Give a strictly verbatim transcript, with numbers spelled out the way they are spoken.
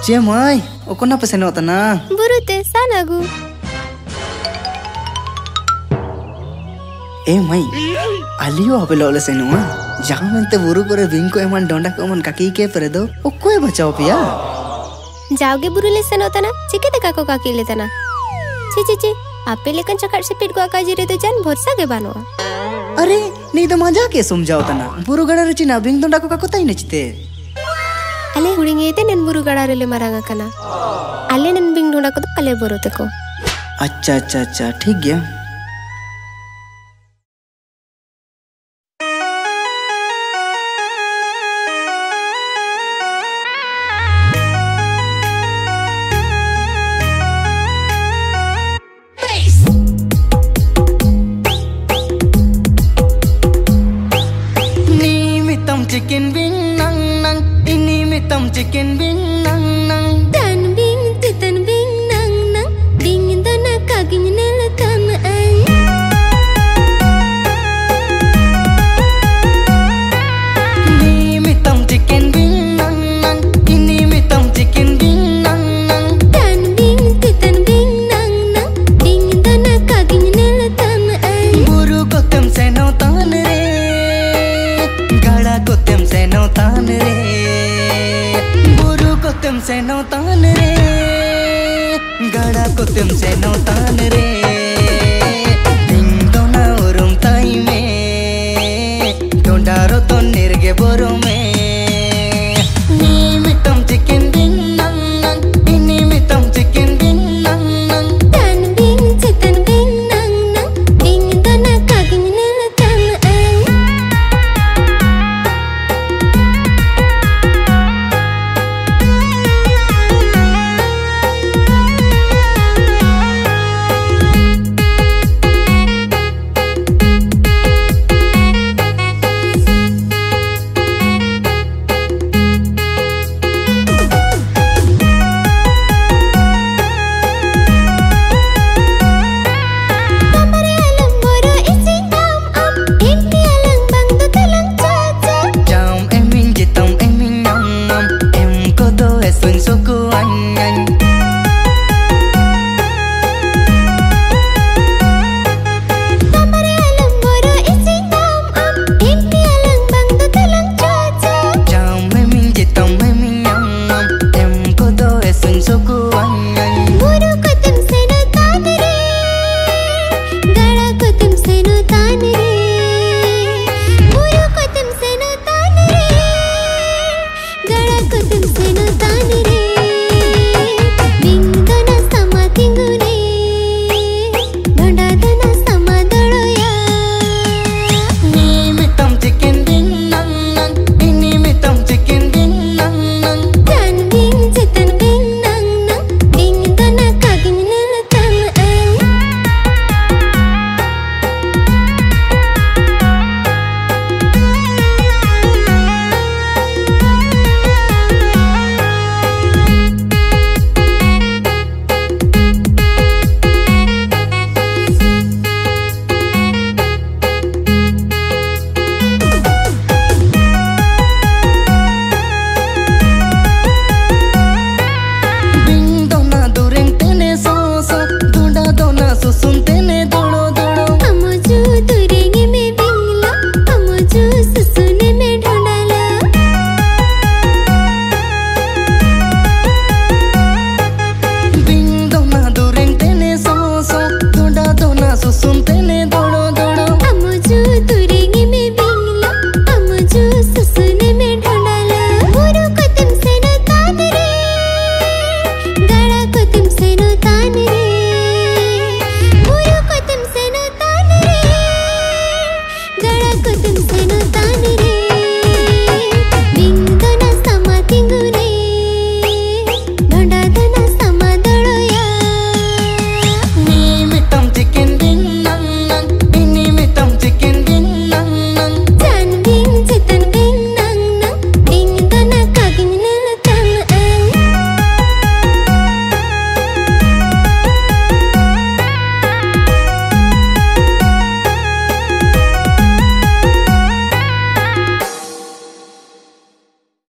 चे माय ओकोना पे सेनो तना बुरुते सानागु ए माय आलियो अबे लोले सेनुआ जहां मनते बुरु करे बिंग को एमन डोंडा को मन काकी के परे दो ओकोय बचाओ पिया जाओगे बुरुले सेनो तना चिके ते काको काकी ले तना ची ची ची आपे लेकन चकट से पिट को काजी रे तो जान भरोसा के बानो अरे नहीं तो मजा के समझाओ तना बुरु गड़ा रची ना बिंग डोंडा को काको ताई नचते अले हुड़िंगे ते नन बुरु गड़ा रे ले मरांगा कना अले नन बिंग डोंडा को तो अले बोरोते को अच्छा अच्छा अच्छा ठीक गया Chicken wing nang nang, ini mitam chicken wing nang nang. Dan wing titan wing nang nang, dingin dana kaging nela kama ay. Ini mitam chicken wing nang nang, ini mitam chicken wing nang nang. Dan wing titan wing nang nang, dingin dana kaging nela kama ay. Buru ko tem se no tan re, gada ko tem se no tan re. Buru ko tem se no tan re, gada ko tem se no tan re.